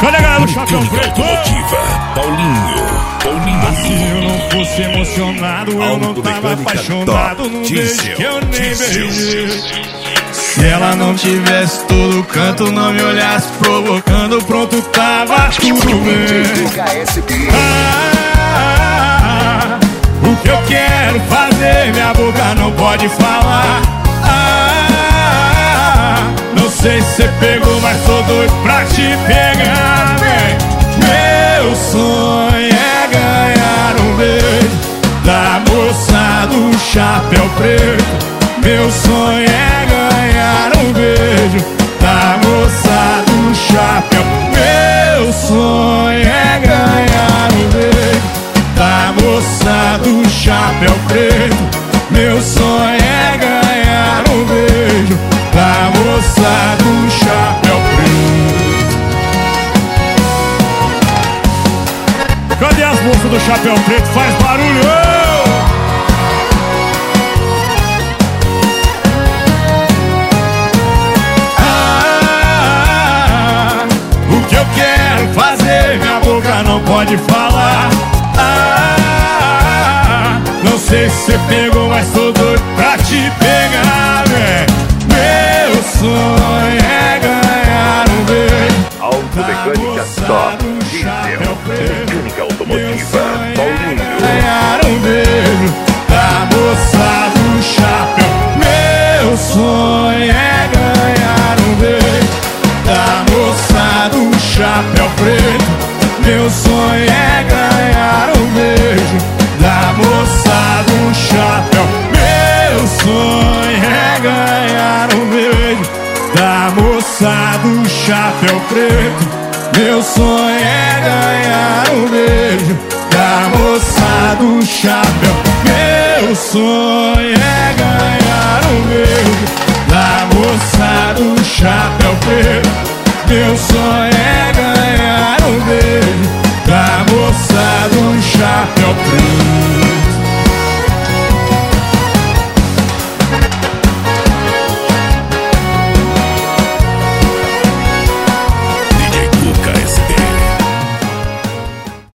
Cadê a galera do Chapéu Preto? Paulinho. Se eu não fosse emocionado, eu não tava apaixonado num beijo que eu nem beijei. Se ela não tivesse todo canto, não me olhasse provocando, pronto, tava tudo bem. O que eu quero fazer, minha boca não pode falar. Não sei se você pegou, mas tô doido pra te pegar, vem. Meu sonho é ganhar um beijo da moça do chapéu preto. Meu sonho é ganhar um beijo da moça do chapéu. Meu sonho é ganhar um beijo da moça do chapéu preto. Meu sonho é ganhar um beijo da moça do chapéu preto. Cadê as moças do chapéu preto? Faz barulho! O que eu quero fazer, minha boca não pode falar. Não sei se você pegou, mas tô doido pra te pegar, velho. Meu sonho é ganhar um beijo Automecânica Top Diesel. Mecânica automotiva Paulinho. ganhar um beijo da moça do chapéu. Meu sonho é ganhar um beijo da moça do chapéu preto. Meu sonho é ganhar um beijo da moça do chapéu. Meu sonho é ganhar um beijo da moça do chapéu preto. Meu sonho é ganhar um beijo da moça do chapéu. Meu sonho é ganhar um beijo da moça do chapéu preto. Meu sonho é ganhar um beijo da moça do chapéu preto.